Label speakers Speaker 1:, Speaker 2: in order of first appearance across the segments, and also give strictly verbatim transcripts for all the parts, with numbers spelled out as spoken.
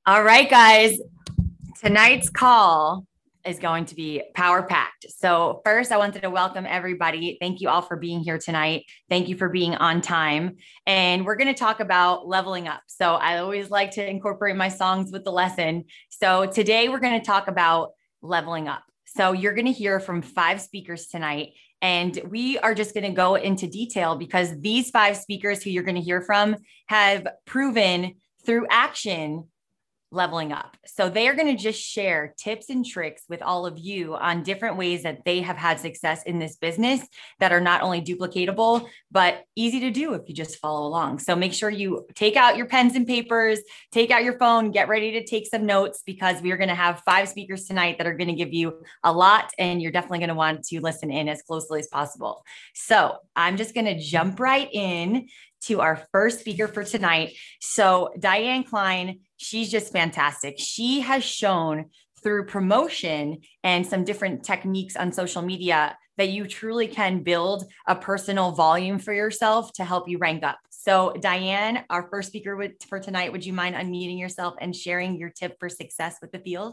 Speaker 1: All right, guys. Tonight's call is going to be power packed. So first, I wanted to welcome everybody. Thank you all for being here tonight. Thank you for being on time. And we're going to talk about leveling up. So I always like to incorporate my songs with the lesson. So today we're going to talk about leveling up. So you're going to hear from five speakers tonight. And we are just going to go into detail because these five speakers who you're going to hear from have proven through action leveling up. So they are going to just share tips and tricks with all of you on different ways that they have had success in this business that are not only duplicatable, but easy to do if you just follow along. So make sure you take out your pens and papers, take out your phone, get ready to take some notes because we are going to have five speakers tonight that are going to give you a lot, and you're definitely going to want to listen in as closely as possible. So I'm just going to jump right in to our first speaker for tonight. So Diane Klein, she's just fantastic. She has shown through promotion and some different techniques on social media that you truly can build a personal volume for yourself to help you rank up. So Diane, our first speaker for tonight, would you mind unmuting yourself and sharing your tip for success with the field?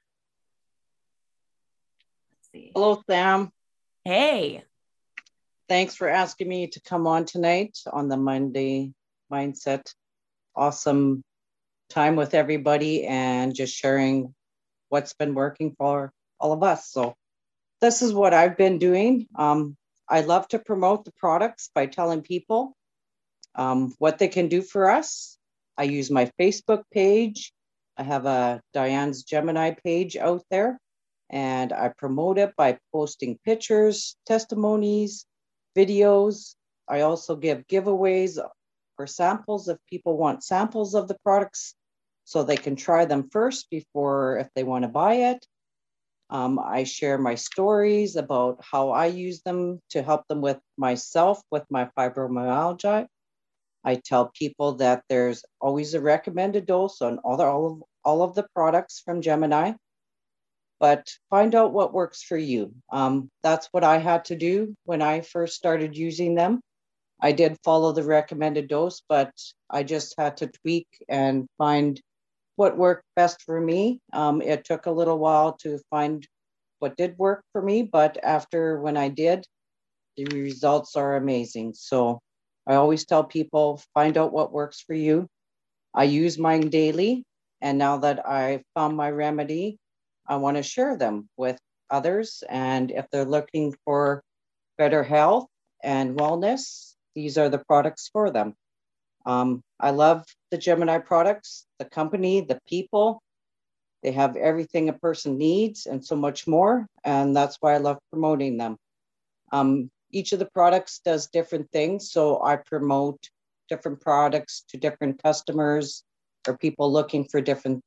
Speaker 2: Let's see. Hello, Sam.
Speaker 1: Hey.
Speaker 2: Thanks for asking me to come on tonight on the Monday Mindset. Awesome time with everybody and just sharing what's been working for all of us. So this is what I've been doing. Um, I love to promote the products by telling people um, what they can do for us. I use my Facebook page. I have a Diane's Gemini page out there, and I promote it by posting pictures, testimonies, videos. I also give giveaways or samples if people want samples of the products so they can try them first before if they want to buy it. Um, I share my stories about how I use them to help them with myself with my fibromyalgia. I tell people that there's always a recommended dose on all, the, all, of, all of the products from Gemini, but find out what works for you. Um, that's what I had to do when I first started using them. I did follow the recommended dose, but I just had to tweak and find what worked best for me. Um, it took a little while to find what did work for me, but after when I did, the results are amazing. So I always tell people, find out what works for you. I use mine daily, and now that I've found my remedy, I want to share them with others. And if they're looking for better health and wellness, these are the products for them. Um, I love the Gemini products, the company, the people. They have everything a person needs and so much more. And that's why I love promoting them. Um, each of the products does different things. So I promote different products to different customers or people looking for different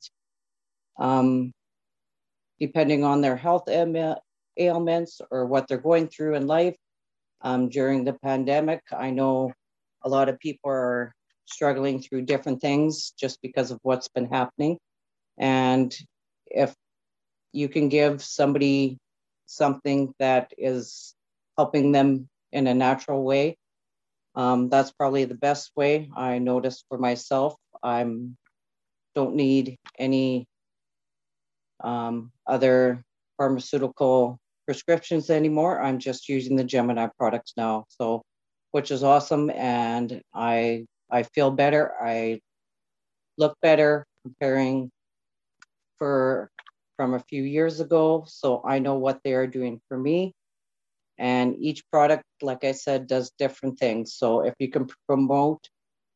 Speaker 2: um, depending on their health ailments or what they're going through in life. Um, during the pandemic, I know a lot of people are struggling through different things just because of what's been happening. And if you can give somebody something that is helping them in a natural way, um, that's probably the best way. I noticed for myself, I don't need any Um, other pharmaceutical prescriptions anymore. I'm just using the Gemini products now, so which is awesome, and I I feel better. I look better comparing for from a few years ago, so I know what they are doing for me. And each product, like I said, does different things. So if you can promote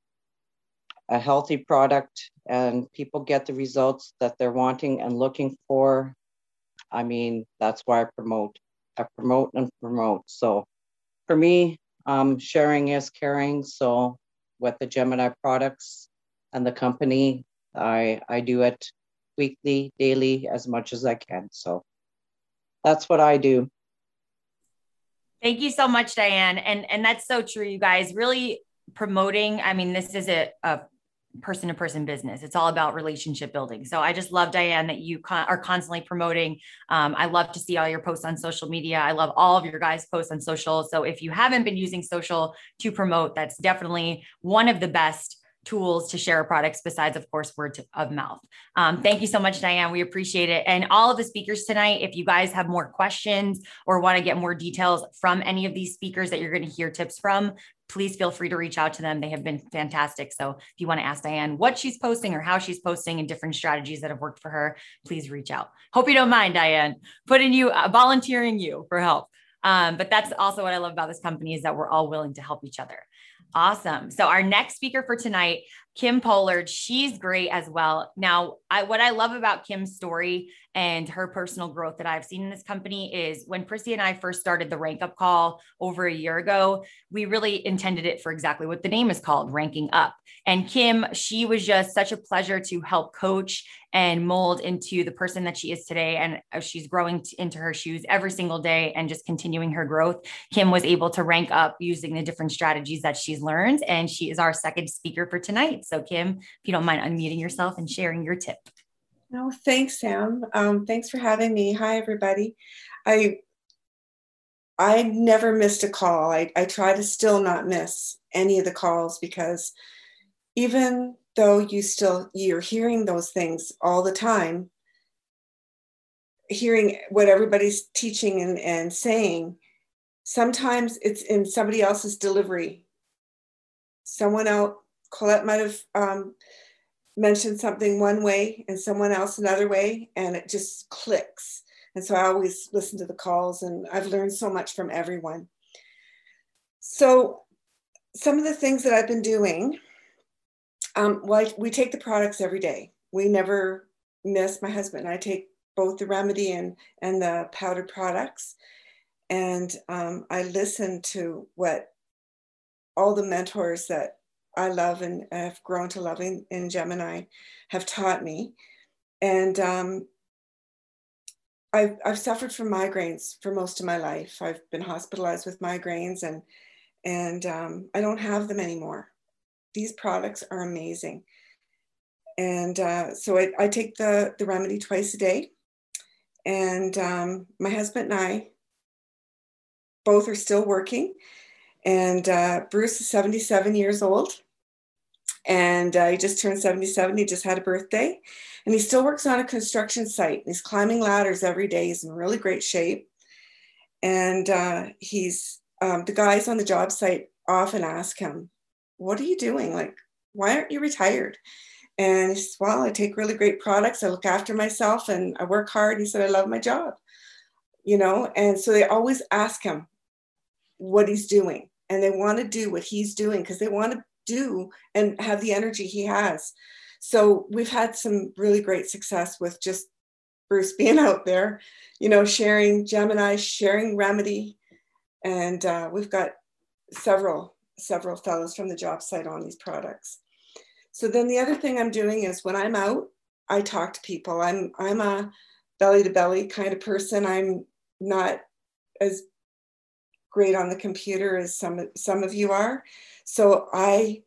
Speaker 2: a healthy product and people get the results that they're wanting and looking for, I mean, that's why I promote. I promote and promote. So for me, um, sharing is caring. So with the Gemini products and the company, I, I do it weekly, daily, as much as I can. So that's what I do.
Speaker 1: Thank you so much, Diane. And, and that's so true, you guys. Really promoting, I mean, this is a, a person-to-person business. It's all about relationship building. So I just love, Diane, that you con- are constantly promoting. Um, I love to see all your posts on social media. I love all of your guys' posts on social. So if you haven't been using social to promote, that's definitely one of the best tools to share our products besides, of course, word of mouth. Um, thank you so much, Diane. We appreciate it. And all of the speakers tonight, if you guys have more questions or want to get more details from any of these speakers that you're going to hear tips from, please feel free to reach out to them. They have been fantastic. So if you want to ask Diane what she's posting or how she's posting and different strategies that have worked for her, please reach out. Hope you don't mind, Diane, putting you, uh, volunteering you for help. Um, but that's also what I love about this company is that we're all willing to help each other. Awesome. So our next speaker for tonight, Kim Pollard, she's great as well. Now, I, what I love about Kim's story and her personal growth that I've seen in this company is when Prissy and I first started the Rank Up Call over a year ago, we really intended it for exactly what the name is called, ranking up. And Kim, she was just such a pleasure to help coach and mold into the person that she is today. And she's growing into her shoes every single day and just continuing her growth. Kim was able to rank up using the different strategies that she's learned. And she is our second speaker for tonight. So Kim, if you don't mind unmuting yourself and sharing your tip.
Speaker 3: No, thanks, Sam. Um, thanks for having me. Hi, everybody. I I never missed a call. I, I try to still not miss any of the calls because even though you still, you're hearing those things all the time, hearing what everybody's teaching and, and saying, sometimes it's in somebody else's delivery. Someone else, Colette might have um, mentioned something one way and someone else another way, and it just clicks. And so I always listen to the calls, and I've learned so much from everyone. So some of the things that I've been doing, um, well, we take the products every day. We never miss, my husband and I take both the remedy and, and the powdered products. And um, I listen to what all the mentors that I love and have grown to loving in Gemini have taught me. And um, I've, I've suffered from migraines for most of my life. I've been hospitalized with migraines, and, and um, I don't have them anymore. These products are amazing. And uh, so I, I take the, the remedy twice a day. And um, my husband and I both are still working. And uh, Bruce is seventy-seven years old. And uh, he just turned seventy-seven. He just had a birthday. And he still works on a construction site. He's climbing ladders every day. He's in really great shape. And uh, he's, um, the guys on the job site often ask him, what are you doing? Like, why aren't you retired? And he says, well, I take really great products. I look after myself and I work hard. He said, I love my job, you know? And so they always ask him what he's doing. And they want to do what he's doing because they want to do and have the energy he has. So we've had some really great success with just Bruce being out there, you know, sharing Gemini, sharing remedy. And uh, we've got several, several fellows from the job site on these products. So then the other thing I'm doing is when I'm out, I talk to people. I'm, I'm a belly to belly kind of person. I'm not as great on the computer as some, some of you are. So I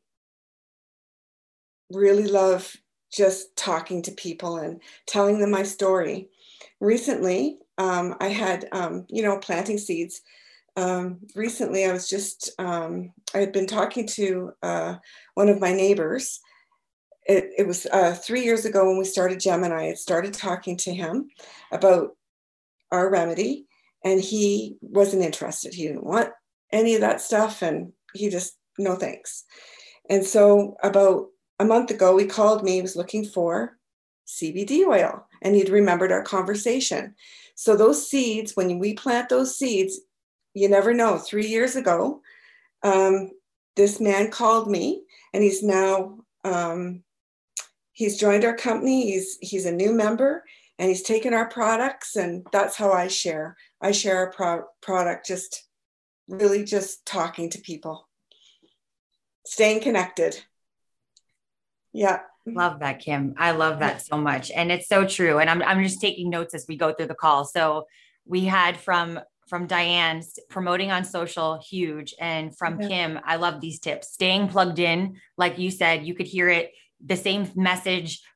Speaker 3: really love just talking to people and telling them my story. Recently, um, I had, um, you know, planting seeds. Um, recently, I was just, um, I had been talking to uh, one of my neighbors. It, it was uh, three years ago when we started Gemini. I had started talking to him about our remedy, and he wasn't interested. He didn't want any of that stuff, and he just, no thanks. And so about a month ago, he called me. He was looking for C B D oil, and he'd remembered our conversation. So those seeds, when we plant those seeds, you never know. Three years ago, um, this man called me, and he's now, um, he's joined our company. He's, he's a new member, and he's taken our products, and that's how I share. I share our pro product, just really just talking to people, staying connected. Yeah.
Speaker 1: Love that, Kim. I love that so much. And it's so true. And I'm, I'm just taking notes as we go through the call. So we had from, from Diane, promoting on social, huge. And from
Speaker 3: Yeah.
Speaker 1: Kim, I love these tips, staying plugged in. Like you said, you could hear it, the same message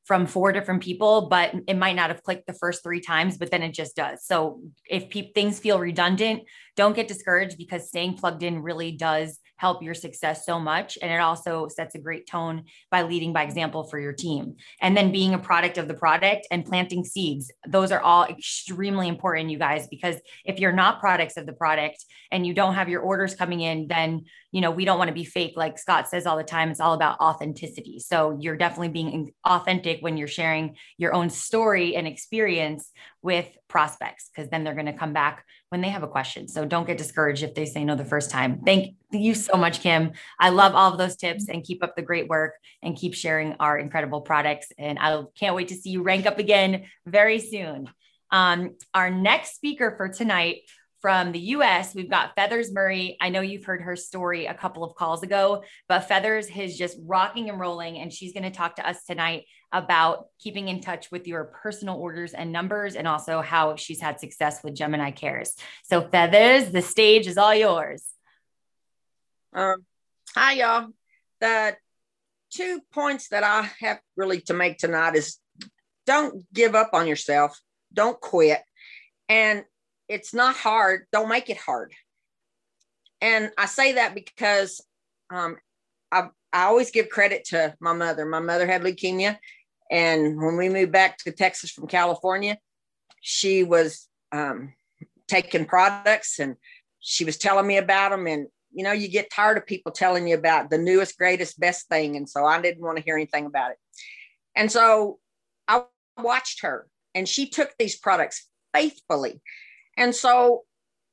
Speaker 1: from four different people, but it might not have clicked the first three times, but then it just does. So if pe- things feel redundant, don't get discouraged, because staying plugged in really does help your success so much. And it also sets a great tone by leading by example for your team. And then being a product of the product and planting seeds. Those are all extremely important, you guys, because if you're not products of the product and you don't have your orders coming in, then, you know, we don't want to be fake. Like Scott says all the time, it's all about authenticity. So you're definitely being authentic when you're sharing your own story and experience with prospects, because then they're going to come back when they have a question. So don't get discouraged if they say no the first time. Thank you so much, Kim. I love all of those tips, and keep up the great work and keep sharing our incredible products. And I can't wait to see you rank up again very soon. Um, our next speaker for tonight, from the U S, we've got Feathers Murray. I know you've heard her story a couple of calls ago, but Feathers is just rocking and rolling, and she's going to talk to us tonight about keeping in touch with your personal orders and numbers, and also how she's had success with Gemini Cares. So Feathers, the stage is all yours.
Speaker 4: Um, hi, y'all. The two points that I have really to make tonight is, don't give up on yourself. Don't quit. And it's not hard. Don't make it hard. And I say that because um, I, I always give credit to my mother. My mother had leukemia. And when we moved back to Texas from California, she was um, taking products, and she was telling me about them. And, you know, you get tired of people telling you about the newest, greatest, best thing. And so I didn't want to hear anything about it. And so I watched her, and she took these products faithfully. And so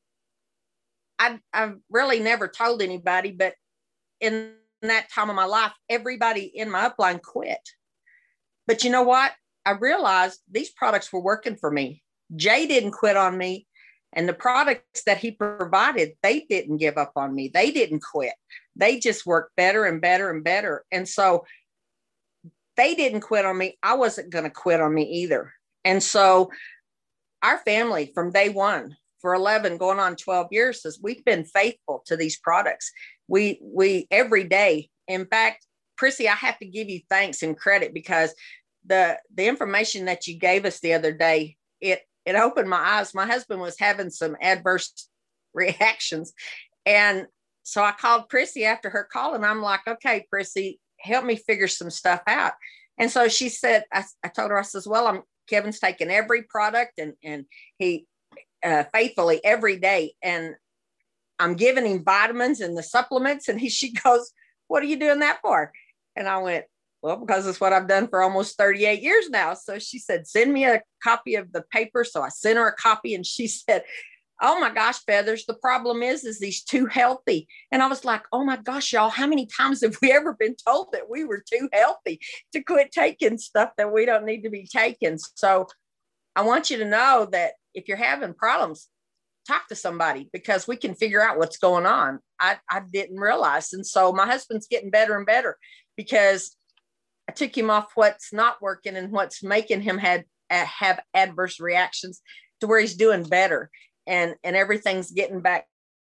Speaker 4: I, I've really never told anybody, but in that time of my life, everybody in my upline quit. But you know what? I realized these products were working for me. Jay didn't quit on me. And the products that he provided, they didn't give up on me. They didn't quit. They just worked better and better and better. And so they didn't quit on me. I wasn't going to quit on me either. And so our family from day one for eleven going on twelve years says we've been faithful to these products. We, we every day, in fact, Prissy, I have to give you thanks and credit, because the, the information that you gave us the other day, it, it opened my eyes. My husband was having some adverse reactions. And so I called Prissy after her call, and I'm like, okay, Prissy, help me figure some stuff out. And so she said, I, I told her, I says, well, I'm, Kevin's taking every product, and, and he uh, faithfully every day. And I'm giving him vitamins and the supplements. And he, she goes, what are you doing that for? And I went, well, because it's what I've done for almost thirty-eight years now. So she said, send me a copy of the paper. So I sent her a copy, and she said, oh my gosh, Feathers, the problem is, is he's too healthy. And I was like, oh my gosh, y'all, how many times have we ever been told that we were too healthy to quit taking stuff that we don't need to be taking? So I want you to know that if you're having problems, talk to somebody, because we can figure out what's going on. I, I didn't realize. And so my husband's getting better and better, because I took him off what's not working and what's making him had, uh, have adverse reactions, to where he's doing better. And, and everything's getting back.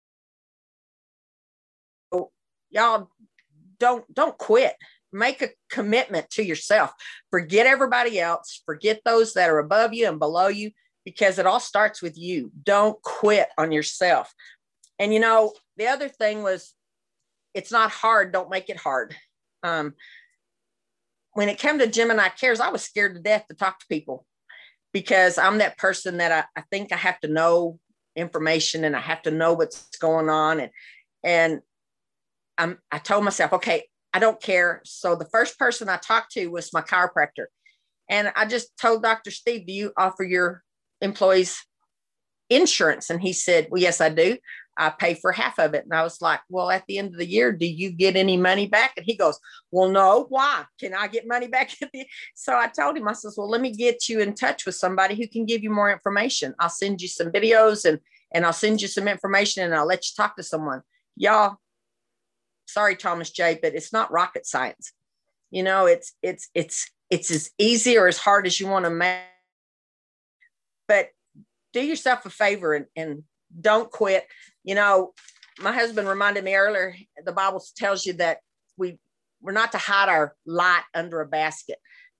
Speaker 4: So y'all don't, don't quit. Make a commitment to yourself. Forget everybody else. Forget those that are above you and below you, because it all starts with you. Don't quit on yourself. And, you know, the other thing was, it's not hard. Don't make it hard. Um, when it came to Gemini Cares, I was scared to death to talk to people, because I'm that person that I, I think I have to know information, and I have to know what's going on. And, and I'm, I told myself, okay, I don't care. So the first person I talked to was my chiropractor. And I just told Doctor Steve, do you offer your employees insurance? And he said, well, yes, I do. I pay for half of it. And I was like, well, at the end of the year, do you get any money back? And he goes, well, no. Why? Can I get money back? So I told him, I says, well, let me get you in touch with somebody who can give you more information. I'll send you some videos, and, and I'll send you some information, and I'll let you talk to someone. Y'all, sorry, Thomas J., but it's not rocket science. You know, it's, it's, it's, it's as easy or as hard as you want to make. But do yourself a favor, and, and don't quit. You know, my husband reminded me earlier, the Bible tells you that we, we're not to hide our light under a basket.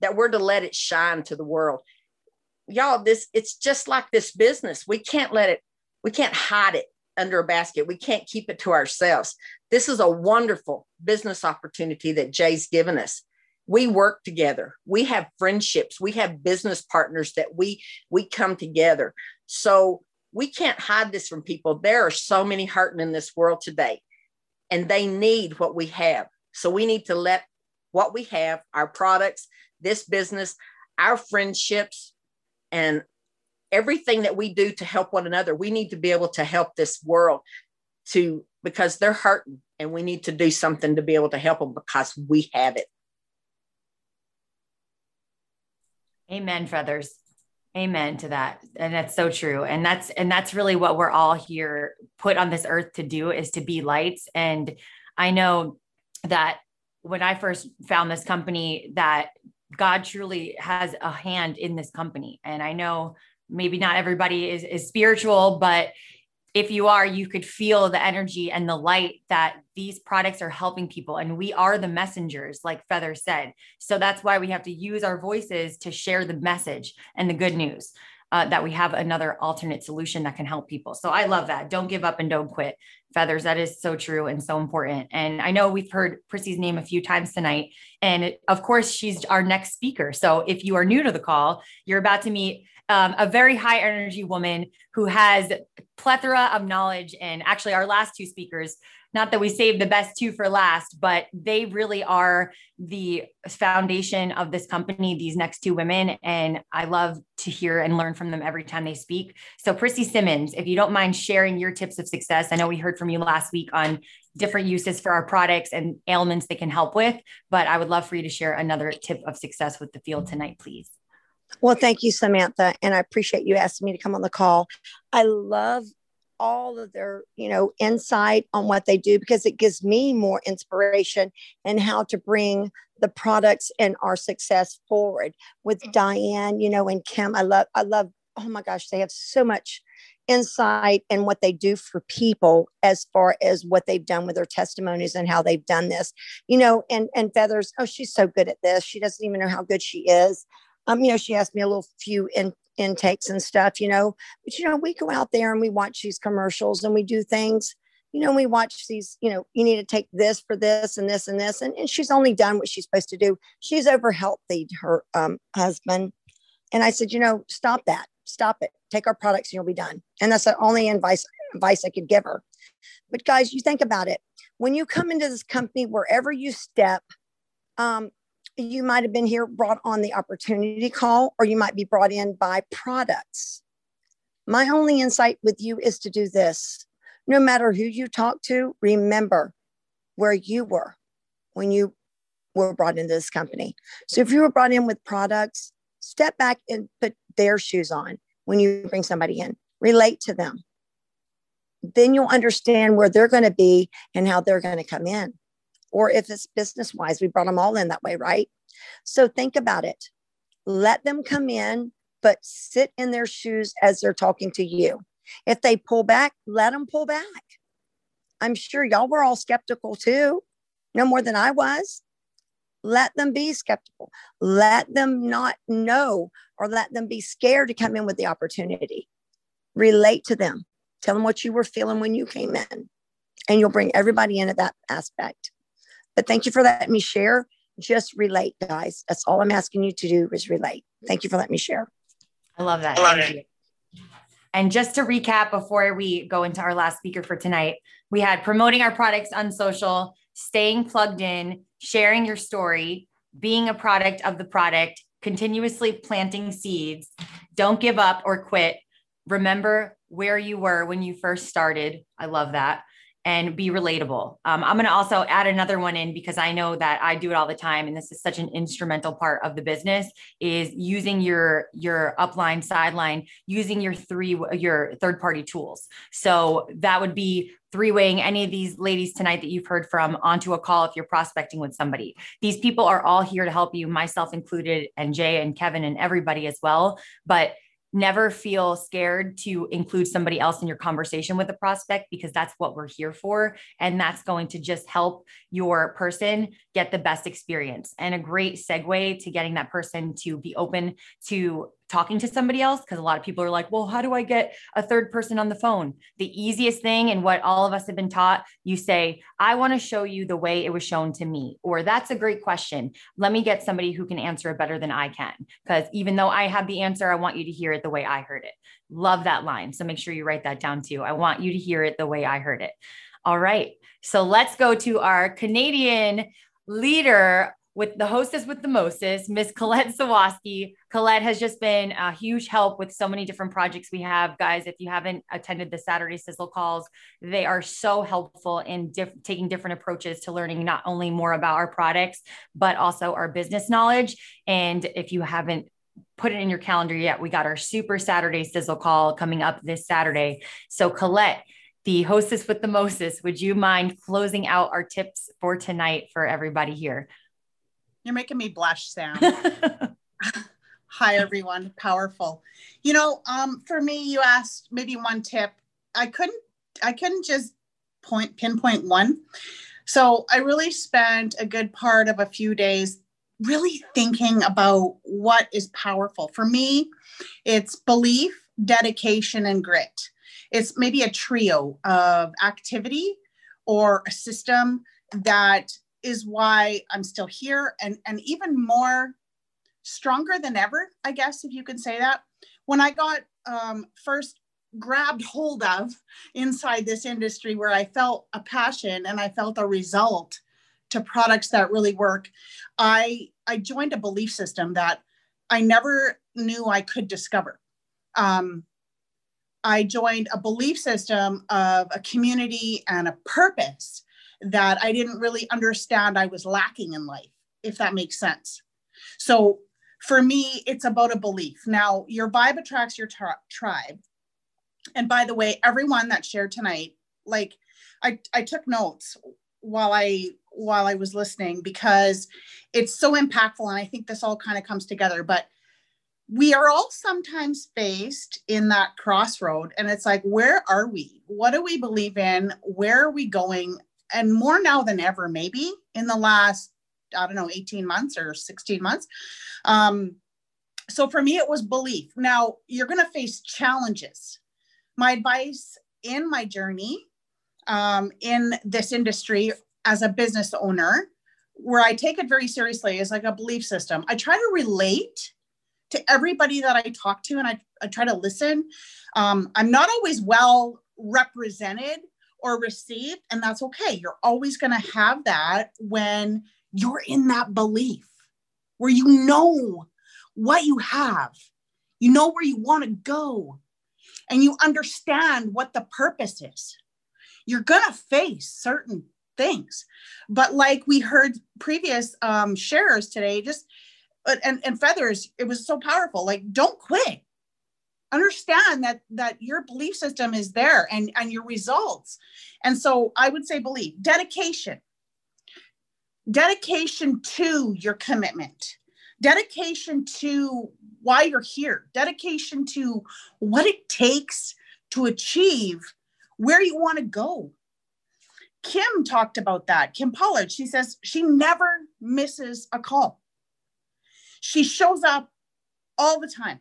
Speaker 4: that we're to let it shine to the world. Y'all, this, it's just like this business. We can't let it, we can't hide it under a basket. We can't keep it to ourselves. This is a wonderful business opportunity that Jay's given us. We work together. We have friendships. We have business partners that we, we come together. So we can't hide this from people. There are so many hurting in this world today, and they need what we have. So we need to let what we have, our products, this business, our friendships, and everything that we do to help one another, we need to be able to help this world to, because they're hurting, and we need to do something to be able to help them because we have it.
Speaker 1: Amen, Feathers. Amen to that. And that's so true. And that's, and that's really what we're all here put on this earth to do, is to be lights. And I know that when I first found this company, that God truly has a hand in this company. And I know maybe not everybody is, is spiritual, but if you are, you could feel the energy and the light that these products are helping people. And we are the messengers, like Feather said. So that's why we have to use our voices to share the message and the good news, uh, that we have another alternate solution that can help people. So I love that. Don't give up and don't quit, Feathers. That is so true and so important. And I know we've heard Prissy's name a few times tonight. And it, of course, she's our next speaker. So if you are new to the call, you're about to meet Um, a very high energy woman who has plethora of knowledge. And actually our last two speakers, not that we saved the best two for last, but they really are the foundation of this company, these next two women. And I love to hear and learn from them every time they speak. So Prissy Simmons, if you don't mind sharing your tips of success. I know we heard from you last week on different uses for our products and ailments they can help with, but I would love for you to share another tip of success with the field tonight, please.
Speaker 5: Well, thank you, Samantha. And I appreciate you asking me to come on the call. I love all of their, you know, insight on what they do, because it gives me more inspiration in how to bring the products and our success forward. With Diane, you know, and Kim, I love, I love, oh my gosh, they have so much insight in what they do for people as far as what they've done with their testimonies and how they've done this, you know, and, and Feathers, oh, she's so good at this. She doesn't even know how good she is. Um, you know, she asked me a little few in, intakes and stuff, you know, but, you know, we go out there and we watch these commercials and we do things, you know, we watch these, you know, you need to take this for this and this and this. And, and she's only done what she's supposed to do. She's over healthied her um, husband. And I said, you know, stop that, stop it, take our products and you'll be done. And that's the only advice, advice I could give her. But guys, you think about it. When you come into this company, wherever you step, um, you might have been here brought on the opportunity call, or you might be brought in by products. My only insight with you is to do this. No matter who you talk to, remember where you were when you were brought into this company. So if you were brought in with products, step back and put their shoes on when you bring somebody in. Relate to them. Then you'll understand where they're going to be and how they're going to come in. Or if it's business-wise, we brought them all in that way, right? So think about it. Let them come in, but sit in their shoes as they're talking to you. If they pull back, let them pull back. I'm sure y'all were all skeptical too, no more than I was. Let them be skeptical. Let them not know, or let them be scared to come in with the opportunity. Relate to them. Tell them what you were feeling when you came in, and you'll bring everybody into that aspect. But thank you for letting me share. Just relate, guys. That's all I'm asking you to do is relate. Thank you for letting me share.
Speaker 1: I love that. I love thank it. You. And just to recap, before we go into our last speaker for tonight, we had promoting our products on social, staying plugged in, sharing your story, being a product of the product, continuously planting seeds, don't give up or quit. Remember where you were when you first started. I love that. And be relatable. Um, I'm going to also add another one in, because I know that I do it all the time. And this is such an instrumental part of the business, is using your, your upline, sideline, using your three, your third party tools. So that would be three-waying any of these ladies tonight that you've heard from onto a call if you're prospecting with somebody. These people are all here to help you, myself included, and Jay and Kevin and everybody as well. But never feel scared to include somebody else in your conversation with a prospect, because that's what we're here for. And that's going to just help your person get the best experience. And a great segue to getting that person to be open to talking to somebody else, because a lot of people are like, well, how do I get a third person on the phone? The easiest thing, and what all of us have been taught, you say, I want to show you the way it was shown to me, or that's a great question. Let me get somebody who can answer it better than I can, because even though I have the answer, I want you to hear it the way I heard it. Love that line. So make sure you write that down too. I want you to hear it the way I heard it. All right. So let's go to our Canadian leader with the hostess with the mostest, Miss Colette Sawaski. Colette has just been a huge help with so many different projects we have. Guys, if you haven't attended the Saturday Sizzle calls, they are so helpful in diff- taking different approaches to learning not only more about our products, but also our business knowledge. And if you haven't put it in your calendar yet, we got our Super Saturday Sizzle call coming up this Saturday. So Colette, the hostess with the mostest, would you mind closing out our tips for tonight for everybody here?
Speaker 6: You're making me blush, Sam. Hi, everyone. Powerful. You know, um, for me, you asked maybe one tip. I couldn't, I couldn't just point, pinpoint one. So I really spent a good part of a few days really thinking about what is powerful. For me, it's belief, dedication, and grit. It's maybe a trio of activity or a system that is why I'm still here, and, and even more stronger than ever, I guess, if you can say that. When I got um, first grabbed hold of inside this industry, where I felt a passion and I felt a result to products that really work, I, I joined a belief system that I never knew I could discover. Um, I joined a belief system of a community and a purpose that I didn't really understand I was lacking in life, if that makes sense. So for me, it's about a belief. Now, your vibe attracts your tri- tribe. And by the way, everyone that shared tonight, like I, I took notes while I while I was listening, because it's so impactful. And I think this all kind of comes together. But we are all sometimes faced in that crossroad. And it's like, where are we? What do we believe in? Where are we going? And more now than ever, maybe in the last, I don't know, eighteen months or sixteen months. Um, so for me, it was belief. Now, you're going to face challenges. My advice in my journey um, in this industry as a business owner, where I take it very seriously, is like a belief system. I try to relate to everybody that I talk to, and I, I try to listen. Um, I'm not always well represented or received, and that's okay. You're always going to have that when you're in that belief, where you know what you have, you know where you want to go, and you understand what the purpose is. You're going to face certain things. But like we heard previous um, sharers today, just and, and Feathers, it was so powerful. Like, don't quit. Understand that that your belief system is there, and, and your results. And so I would say belief, dedication, dedication to your commitment, dedication to why you're here, dedication to what it takes to achieve where you want to go. Kim talked about that. Kim Pollard, she says she never misses a call. She shows up all the time.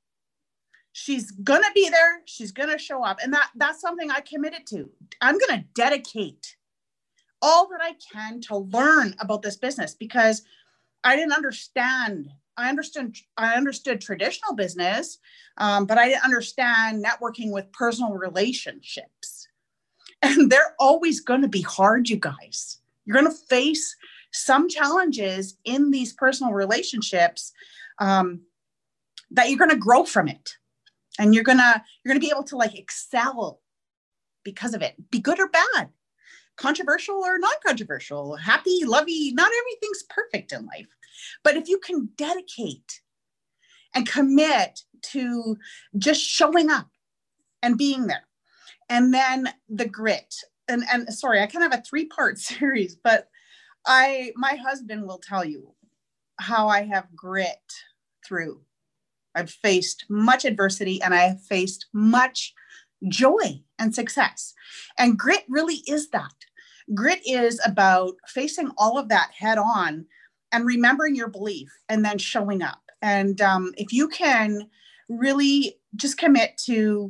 Speaker 6: She's going to be there. She's going to show up. And that, that's something I committed to. I'm going to dedicate all that I can to learn about this business, because I didn't understand. I understood, I understood traditional business, um, but I didn't understand networking with personal relationships. And they're always going to be hard, you guys. You're going to face some challenges in these personal relationships um, that you're going to grow from it. And you're going to, you're going to be able to like excel because of it. Be good or bad, controversial or non-controversial, happy, lovey. Not everything's perfect in life. But if you can dedicate and commit to just showing up and being there, and then the grit, and, and sorry, I kind of have a three-part series, but I, my husband will tell you how I have grit through. I've faced much adversity, and I have faced much joy and success. And grit really is that. Grit is about facing all of that head on and remembering your belief and then showing up. And um, if you can really just commit to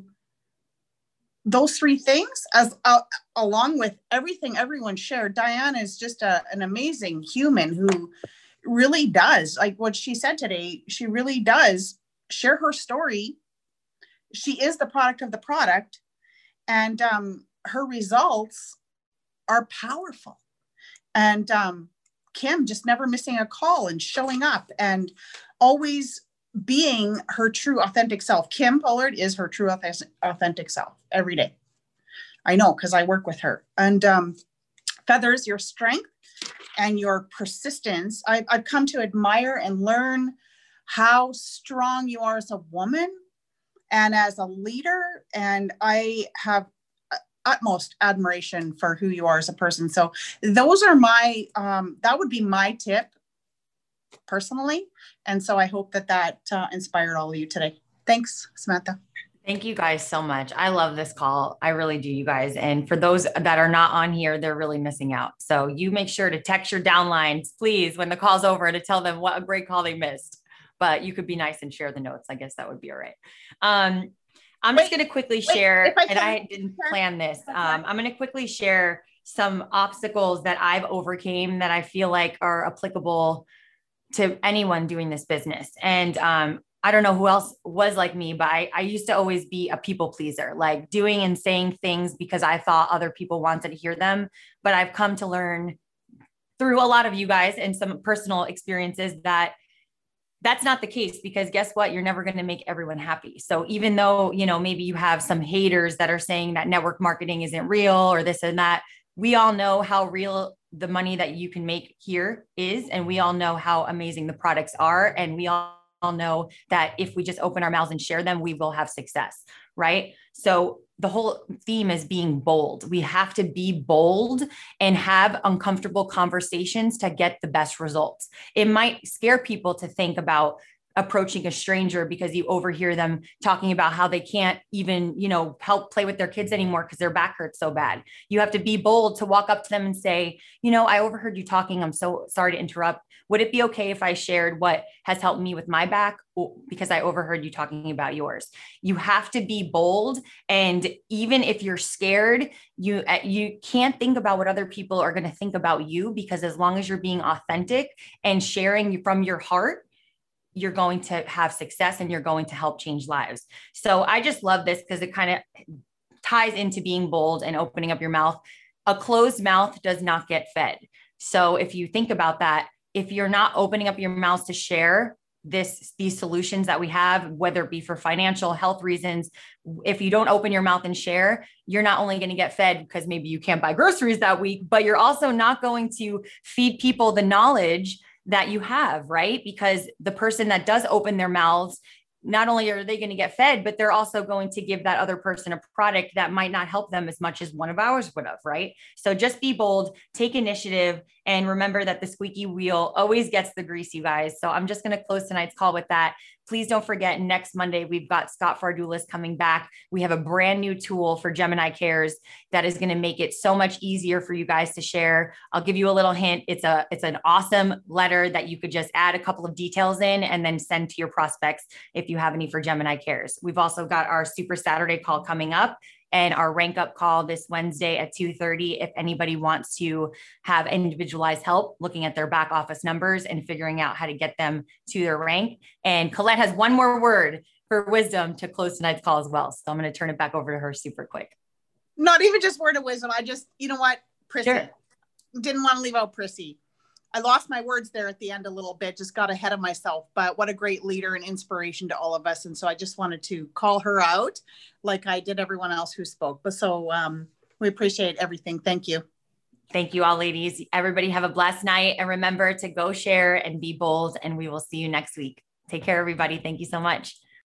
Speaker 6: those three things, as uh, along with everything everyone shared, Diane is just a, an amazing human who really does, like what she said today, she really does share her story. She is the product of the product, and um, her results are powerful. And um, Kim just never missing a call and showing up and always being her true authentic self. Kim Pollard is her true authentic self every day. I know, because I work with her. And um, Feathers, your strength and your persistence, I've, I've come to admire and learn how strong you are as a woman and as a leader. And I have utmost admiration for who you are as a person. So those are my, um, that would be my tip personally. And so I hope that that uh, inspired all of you today. Thanks, Samantha.
Speaker 1: Thank you guys so much. I love this call. I really do, you guys. And for those that are not on here, they're really missing out. So you make sure to text your downlines, please, when the call's over, to tell them what a great call they missed. But you could be nice and share the notes. I guess that would be all right. Um, I'm wait, just going to quickly wait, share, I and I didn't plan this. Um, I'm going to quickly share some obstacles that I've overcame that I feel like are applicable to anyone doing this business. And um, I don't know who else was like me, but I, I used to always be a people pleaser, like doing and saying things because I thought other people wanted to hear them. But I've come to learn through a lot of you guys and some personal experiences that that's not the case, because guess what? You're never going to make everyone happy. So even though, you know, maybe you have some haters that are saying that network marketing isn't real or this and that, we all know how real the money that you can make here is. And we all know how amazing the products are. And we all all know that if we just open our mouths and share them, we will have success, right? So the whole theme is being bold. We have to be bold and have uncomfortable conversations to get the best results. It might scare people to think about approaching a stranger because you overhear them talking about how they can't even, you know, help play with their kids anymore because their back hurts so bad. You have to be bold to walk up to them and say, you know, I overheard you talking. I'm so sorry to interrupt. Would it be okay if I shared what has helped me with my back because I overheard you talking about yours? You have to be bold. And even if you're scared, you, you can't think about what other people are going to think about you, because as long as you're being authentic and sharing from your heart, you're going to have success and you're going to help change lives. So I just love this because it kind of ties into being bold and opening up your mouth. A closed mouth does not get fed. So if you think about that, if you're not opening up your mouths to share this, these solutions that we have, whether it be for financial health reasons, if you don't open your mouth and share, you're not only going to get fed because maybe you can't buy groceries that week, but you're also not going to feed people the knowledge that you have, right? Because the person that does open their mouths, not only are they going to get fed, but they're also going to give that other person a product that might not help them as much as one of ours would have, right? So just be bold, take initiative, and remember that the squeaky wheel always gets the grease, you guys. So I'm just going to close tonight's call with that. Please don't forget, next Monday, we've got Scott Fardulis coming back. We have a brand new tool for Gemini Cares that is going to make it so much easier for you guys to share. I'll give you a little hint. It's a, it's an awesome letter that you could just add a couple of details in and then send to your prospects if you have any for Gemini Cares. We've also got our Super Saturday call coming up, and our rank up call this Wednesday at two thirty. If anybody wants to have individualized help looking at their back office numbers and figuring out how to get them to their rank. And Colette has one more word for wisdom to close tonight's call as well. So I'm going to turn it back over to her super quick.
Speaker 6: Not even just word of wisdom. I just, you know what, Prissy,
Speaker 1: sure.
Speaker 6: Didn't want to leave out Prissy. I lost my words there at the end a little bit, just got ahead of myself, but what a great leader and inspiration to all of us. And so I just wanted to call her out like I did everyone else who spoke. But so um, we appreciate everything. Thank you.
Speaker 1: Thank you all, ladies. Everybody have a blessed night, and remember to go share and be bold, and we will see you next week. Take care, everybody. Thank you so much.